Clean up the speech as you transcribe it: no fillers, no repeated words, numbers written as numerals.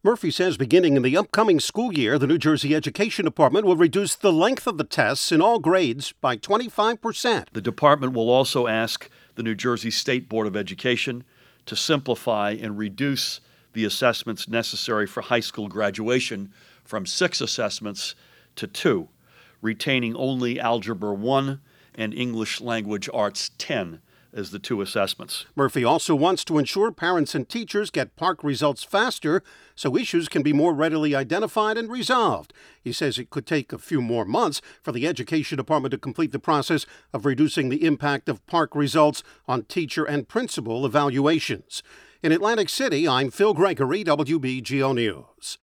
Murphy says beginning in the upcoming school year, the New Jersey Education Department will reduce the length of the tests in all grades by 25%. The department will also ask the New Jersey State Board of Education to simplify and reduce the assessments necessary for high school graduation from 6 assessments to 2, retaining only Algebra 1 and English Language Arts 10 as the 2 assessments. Murphy also wants to ensure parents and teachers get PARCC results faster so issues can be more readily identified and resolved. He says it could take a few more months for the Education Department to complete the process of reducing the impact of PARCC results on teacher and principal evaluations. In Atlantic City, I'm Phil Gregory, WBGO News.